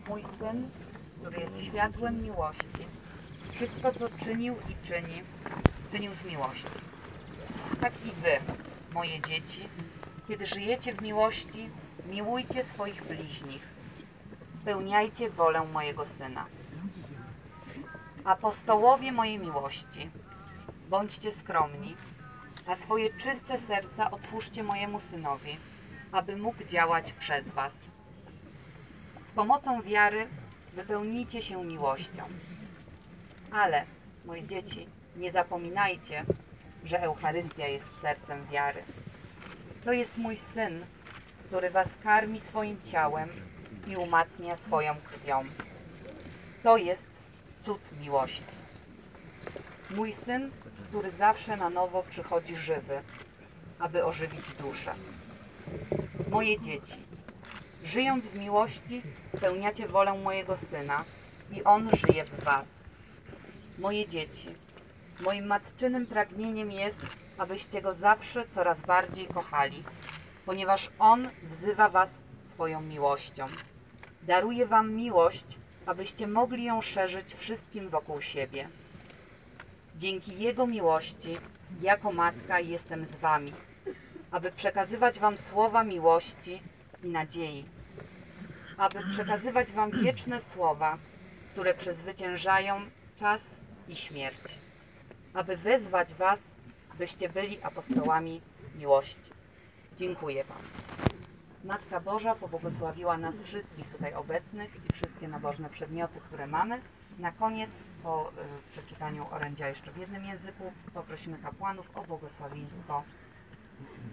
mój Syn, który jest światłem miłości, wszystko co czynił i czyni, czynił z miłości. Tak i wy, moje dzieci, kiedy żyjecie w miłości, miłujcie swoich bliźnich. Spełniajcie wolę mojego Syna. Apostołowie mojej miłości, bądźcie skromni, a swoje czyste serca otwórzcie mojemu Synowi, aby mógł działać przez was. Z pomocą wiary wypełnijcie się miłością. Ale, moje dzieci, nie zapominajcie, że Eucharystia jest sercem wiary. To jest mój Syn, który was karmi swoim ciałem i umacnia swoją krwią. To jest cud miłości. Mój Syn, który zawsze na nowo przychodzi żywy, aby ożywić duszę. Moje dzieci, żyjąc w miłości, spełniacie wolę mojego Syna i On żyje w was. Moje dzieci, moim matczynym pragnieniem jest, abyście Go zawsze coraz bardziej kochali, ponieważ On wzywa was swoją miłością. Daruje wam miłość, abyście mogli ją szerzyć wszystkim wokół siebie. Dzięki Jego miłości, jako matka jestem z wami, aby przekazywać wam słowa miłości i nadziei, aby przekazywać wam wieczne słowa, które przezwyciężają czas i śmierć, aby wezwać was, byście byli apostołami miłości. Dziękuję wam. Matka Boża pobłogosławiła nas wszystkich tutaj obecnych i wszystkie nabożne przedmioty, które mamy. Na koniec, po przeczytaniu orędzia jeszcze w jednym języku, poprosimy kapłanów o błogosławieństwo